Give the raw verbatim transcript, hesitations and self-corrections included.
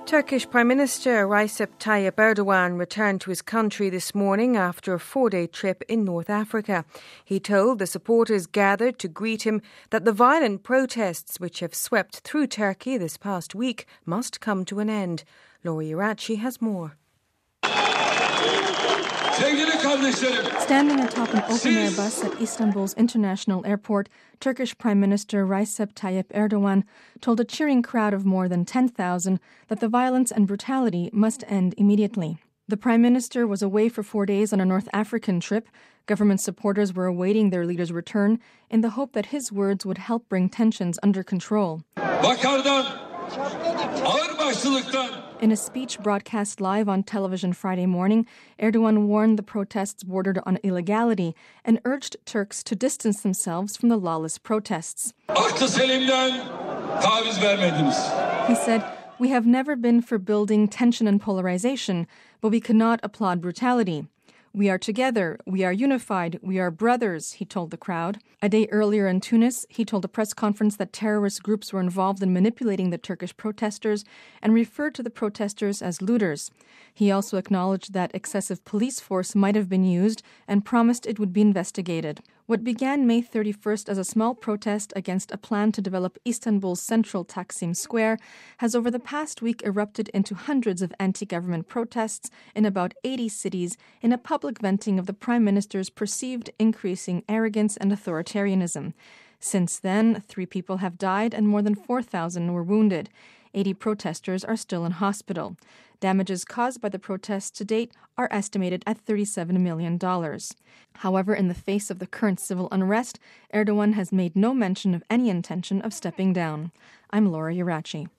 Turkish Prime Minister Recep Tayyip Erdogan returned to his country this morning after a four-day trip in North Africa. He told the supporters gathered to greet him that the violent protests which have swept through Turkey this past week must come to an end. Laura Irachi has more. Standing atop an open-air bus at Istanbul's international airport, Turkish Prime Minister Recep Tayyip Erdogan told a cheering crowd of more than ten thousand that the violence and brutality must end immediately. The Prime Minister was away for four days on a North African trip. Government supporters were awaiting their leader's return in the hope that his words would help bring tensions under control. In a speech broadcast live on television Friday morning, Erdogan warned the protests bordered on illegality and urged Turks to distance themselves from the lawless protests. He said, "We have never been for building tension and polarization, but we cannot applaud brutality. We are together, we are unified, we are brothers," he told the crowd. A day earlier in Tunis, he told a press conference that terrorist groups were involved in manipulating the Turkish protesters and referred to the protesters as looters. He also acknowledged that excessive police force might have been used and promised it would be investigated. What began May thirty-first as a small protest against a plan to develop Istanbul's central Taksim Square has over the past week erupted into hundreds of anti-government protests in about eighty cities in a public venting of the Prime Minister's perceived increasing arrogance and authoritarianism. Since then, three people have died and more than four thousand were wounded. eighty protesters are still in hospital. Damages caused by the protests to date are estimated at thirty-seven million dollars. However, in the face of the current civil unrest, Erdogan has made no mention of any intention of stepping down. I'm Laura Irachi.